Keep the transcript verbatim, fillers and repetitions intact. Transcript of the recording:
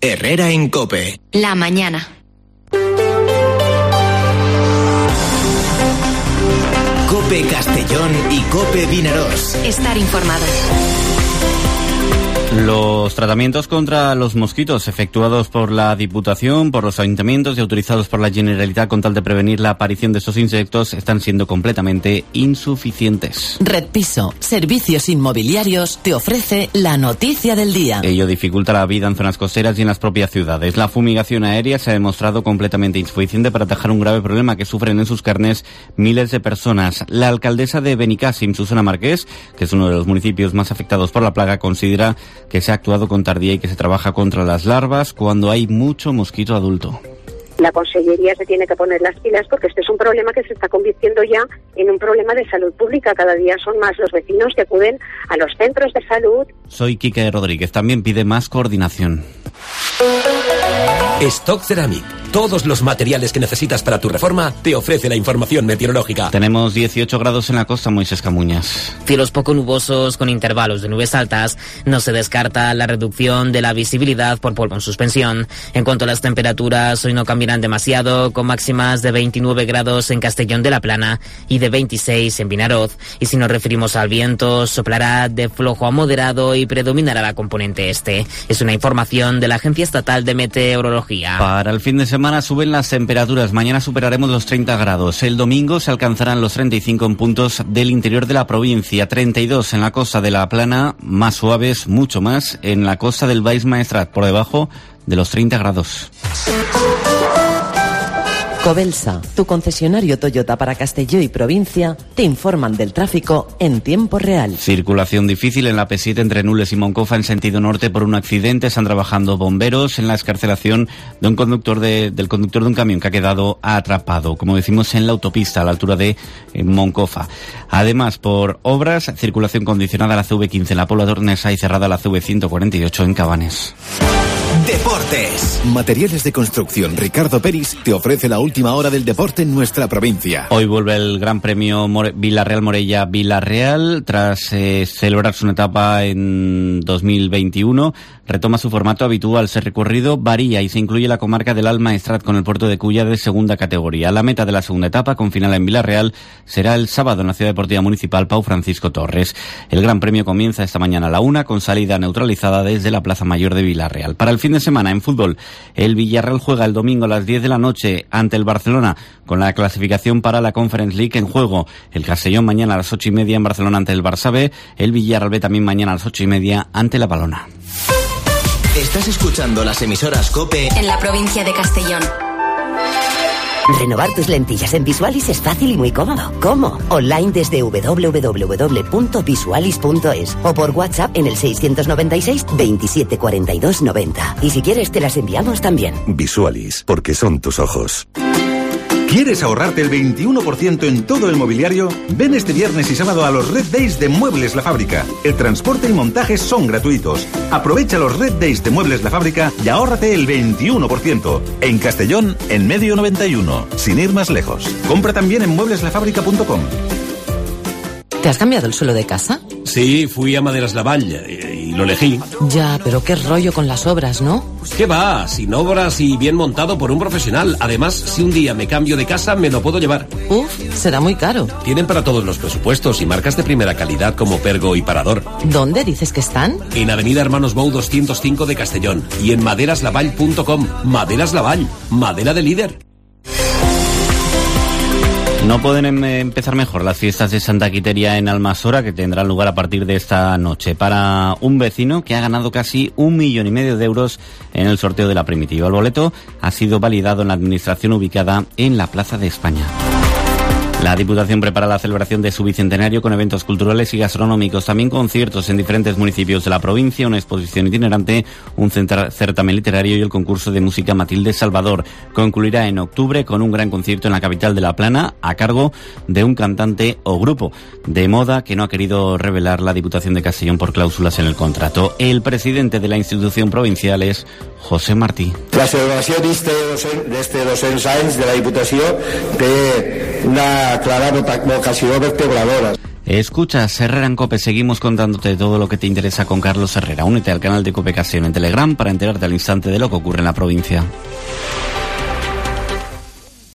Herrera en COPE. La mañana. COPE Castellón y COPE Vinaroz. Estar informado. Los tratamientos contra los mosquitos efectuados por la Diputación, por los ayuntamientos y autorizados por la Generalitat con tal de prevenir la aparición de estos insectos están siendo completamente insuficientes. Red Piso, servicios inmobiliarios, te ofrece la noticia del día. Ello dificulta la vida en zonas costeras y en las propias ciudades. La fumigación aérea se ha demostrado completamente insuficiente para atajar un grave problema que sufren en sus carnes miles de personas. La alcaldesa de Benicàssim, Susana Marqués, que es uno de los municipios más afectados por la plaga, considera que se ha actuado con tardía y que se trabaja contra las larvas cuando hay mucho mosquito adulto. La Consellería se tiene que poner las pilas porque este es un problema que se está convirtiendo ya en un problema de salud pública. Cada día son más los vecinos que acuden a los centros de salud. Soy Quique Rodríguez, también pide más coordinación. Stock Ceramic. Todos los materiales que necesitas para tu reforma te ofrece la información meteorológica. Tenemos dieciocho grados en la costa, Moisés Camuñas. Cielos poco nubosos con intervalos de nubes altas. No se descarta la reducción de la visibilidad por polvo en suspensión. En cuanto a las temperaturas, hoy no cambiarán demasiado, con máximas de veintinueve grados en Castellón de la Plana y de veintiséis en Vinaroz. Y si nos referimos al viento, soplará de flojo a moderado y predominará la componente este. Es una información de la Agencia Estatal de Meteorología. Para el fin de semana suben las temperaturas. Mañana superaremos los treinta grados. El domingo se alcanzarán los treinta y cinco en puntos del interior de la provincia. treinta y dos en la costa de la Plana, más suaves, mucho más en la costa del Baix Maestrat, por debajo de los treinta grados. Cobelsa, tu concesionario Toyota para Castelló y provincia, te informan del tráfico en tiempo real. Circulación difícil en la P siete entre Nules y Moncofa en sentido norte por un accidente. Están trabajando bomberos en la excarcelación de un conductor de, del conductor de un camión que ha quedado atrapado, como decimos, en la autopista a la altura de eh, Moncofa. Además, por obras, circulación condicionada a la C V quince en la Pobla Tornesa y cerrada a la C V ciento cuarenta y ocho en Cabanes. Deportes. Materiales de construcción Ricardo Peris te ofrece la última hora del deporte en nuestra provincia. Hoy vuelve el Gran Premio More- Villarreal Morella Villarreal. Tras eh, celebrarse una etapa en dos mil veintiuno, retoma su formato habitual. Su recorrido varía y se incluye la comarca del Alt Maestrat con el puerto de Culla de segunda categoría. La meta de la segunda etapa, con final en Villarreal, será el sábado en la Ciudad Deportiva Municipal Pau Francisco Torres. El Gran Premio comienza esta mañana a la una con salida neutralizada desde la Plaza Mayor de Villarreal. Para el fin de semana en fútbol, el Villarreal juega el domingo a las diez de la noche ante el Barcelona con la clasificación para la Conference League en juego. El Castellón mañana a las ocho y media en Barcelona ante el Barça B. El Villarreal B también mañana a las ocho y media ante la Palona. Estás escuchando las emisoras COPE en la provincia de Castellón. Renovar tus lentillas en Visualis es fácil y muy cómodo. ¿Cómo? Online desde doble u doble u doble u punto visualis punto es o por WhatsApp en el seiscientos noventa y seis veintisiete cuarenta y dos noventa. Y si quieres te las enviamos también. Visualis, porque son tus ojos. ¿Quieres ahorrarte el veintiuno por ciento en todo el mobiliario? Ven este viernes y sábado a los Red Days de Muebles La Fábrica. El transporte y montaje son gratuitos. Aprovecha los Red Days de Muebles La Fábrica y ahórrate el veintiuno por ciento. En Castellón, en Medio noventa y uno. Sin ir más lejos. Compra también en muebles la fábrica punto com. ¿Te has cambiado el suelo de casa? Sí, fui a Maderas Lavall y, y lo elegí. Ya, pero qué rollo con las obras, ¿no? ¿Qué va? Sin obras y bien montado por un profesional. Además, si un día me cambio de casa, me lo puedo llevar. Uf, será muy caro. Tienen para todos los presupuestos y marcas de primera calidad como Pergo y Parador. ¿Dónde dices que están? En Avenida Hermanos Bou doscientos cinco de Castellón y en maderas lavall punto com. Maderas Lavall, madera de líder. No pueden em- empezar mejor las fiestas de Santa Quiteria en Almasora, que tendrán lugar a partir de esta noche, para un vecino que ha ganado casi un millón y medio de euros en el sorteo de la primitiva. El boleto ha sido validado en la administración ubicada en la Plaza de España. La Diputación prepara la celebración de su bicentenario con eventos culturales y gastronómicos, también conciertos en diferentes municipios de la provincia, una exposición itinerante, un centra- certamen literario y el concurso de música Matilde Salvador. Concluirá en octubre con un gran concierto en la capital de La Plana a cargo de un cantante o grupo de moda que no ha querido revelar la Diputación de Castellón por cláusulas en el contrato. El presidente de la institución provincial es José Martí. La celebració d'este dos-cents anys de la Diputació té una clara vocació vertebradora. Escuchas Herrera en COPE, seguimos contándote todo lo que te interesa con Carlos Herrera. Únete al canal de COPE Castellón en Telegram para enterarte al instante de lo que ocurre en la provincia.